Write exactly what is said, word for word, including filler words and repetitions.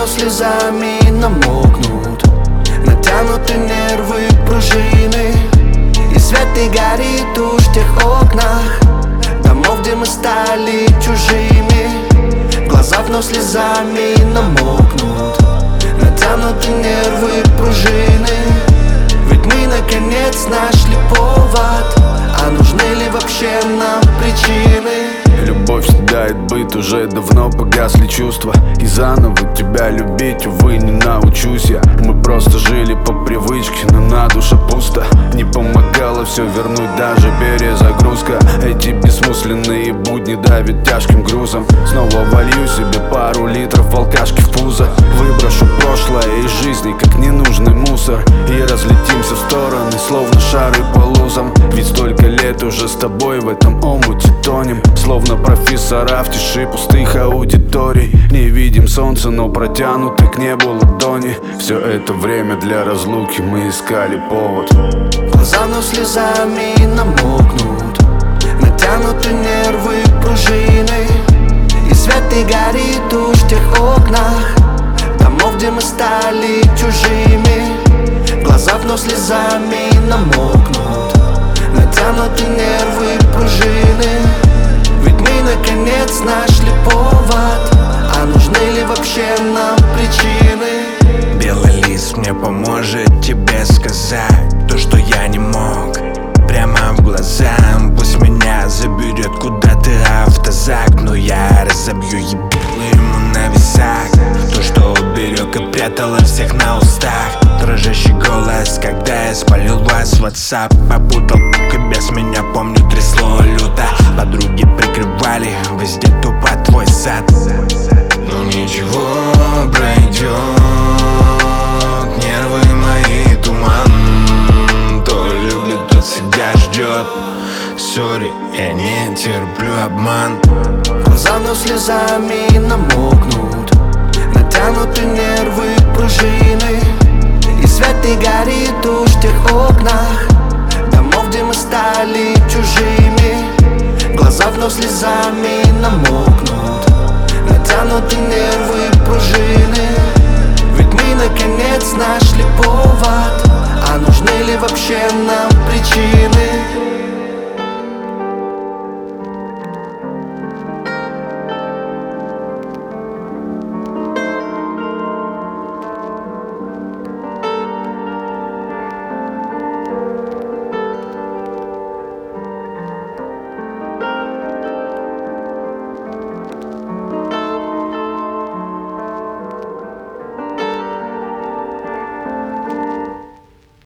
слезами намокнут натянуты нервы пружины, и свет не горит уж в тех окнах домов, где мы стали чужими. Глаза вновь слезами намокнут натянуты нервы пружины, ведь мы наконец нашли повод. А нужны ли вообще нам причины? Любовь съедает быт, уже давно погасли чувства, и заново тебя любить, увы, не научусь я. Мы просто жили по привычке, но на душе пусто. Не помогало все вернуть, даже перезагрузка. Эти бессмысленные будни давят тяжким грузом. Снова волью себе пару литров алкашки в пузо. Выброшу прошлое из жизни, как ненужный мусор, и разлетимся в стороны, словно шары по лузам. Ведь столько лет уже с тобой в этом омуте тонем, словно профессора в тиши пустых аудиторий. Не видим солнца, но протянуты к небу ладони. Все это время для разлуки мы искали повод. Глаза вновь слезами намокнут натянуты нервы пружины, и свет не горит уж в тех окнах домов, где мы стали чужими. Глаза вновь слезами намокнут натянуты нервы пружины, ведь мы наконец нашли повод. А нужны ли вообще нам причины? Белый лист мне поможет тебе сказать то, что я не мог, прямо в глаза. Пусть меня заберет куда-то автозак, но я разобью ебало ему на весах. То, что уберег и прятала всех на устах. Дрожащий голос, когда я спалил вас в WhatsApp. Попутал и без меня, помню, трясло люто. Подруги прикрывали везде тупо твой сад. Ну ничего, брейн,